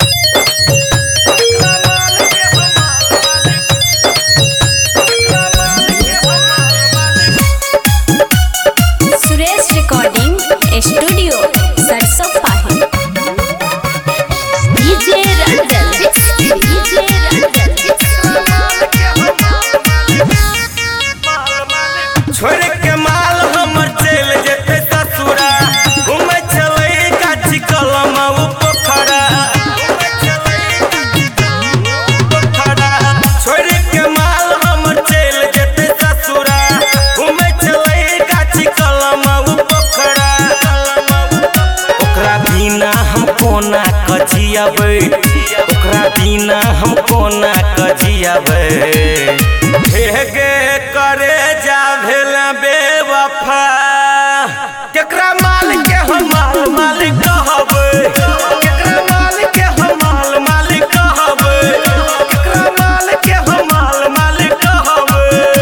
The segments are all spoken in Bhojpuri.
सुरेश रिकॉर्डिंग स्टूडियो सरसों पाही। डीजे रंजन छोड़ के माल हमर चल जेते ससुरा घूमे चले गाछी कलम पोखरा छोड़ के माल हमर चल जेते ससुरा घूमे चले गाछी कलम पोखरा ओकरा बिना हम कोना कजियाबे ओकरा बिना हम कोना कजियाबे हेगे करे जा भेल बेवफा केकरा माल के हम मालिक कहबै केकरा माल के हम मालिक कहबै केकरा माल के हम मालिक कहबै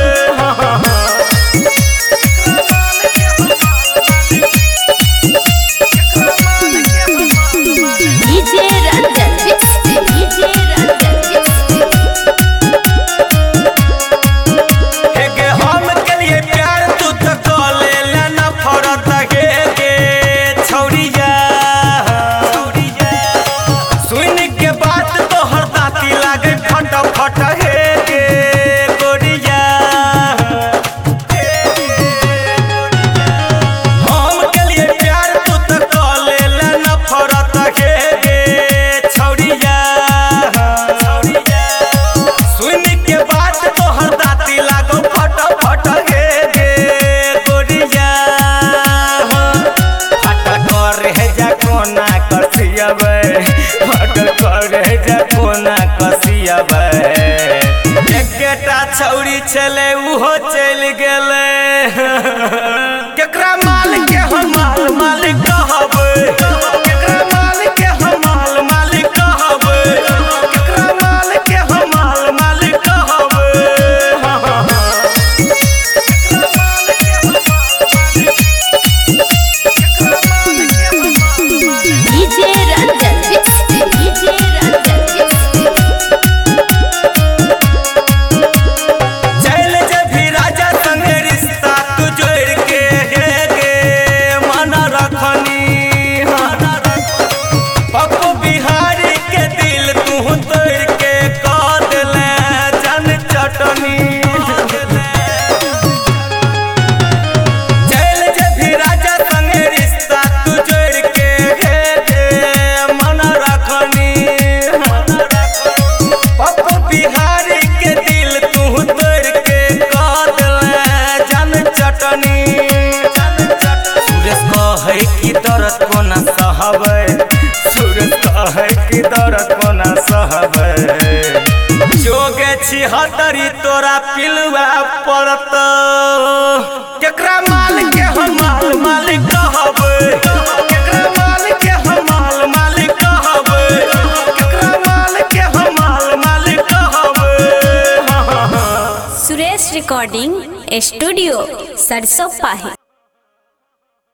डीजे रंजन हेगे हम के लिए प्यार तू तो कले लेना फरत हेगे छौरिया सुन के बात तो हर दाती लागे फट हेगे गोरिया हम के लिए प्यार तू तो कले लेना फरत हेगे छौरिया सुन के बात तो हर दाती लागो फट हेगे गोरिया फट कर जा कोना कसियाबे फट कर जा कोना कसियाबे एकेटा छौरी छले उहो चल गेले केकरा माल के हम मालिक कहबै केकरा माल के हम मालिक कहबै केकरा माल के हम मालिक कहबै डीजे रंजन चल जभी राजा संगे रिश्ता तू जोड़ के हेगे मन रखनी पप्पू बिहारी के दिल तू तोड़ के कह देले जन चटनी चल जभी राजा संगे रिश्ता तू जोड़ के हेगे मन रखनी पप्पू बिहारी के दिल तू तोड़ के कह देले जन चटनी सूरज कहे कि दर्द कोना सहबै सूरज कहे कि दर्द कोना सहबै जोगे छी हतरी तोरा पिलुआ पड़त केकरा माल के हम मालिक कहबै केकरा माल के हम मालिक कहबै केकरा माल के हम मालिक कहबै सुरेश रिकॉर्डिंग स्टूडियो सरसों पाही।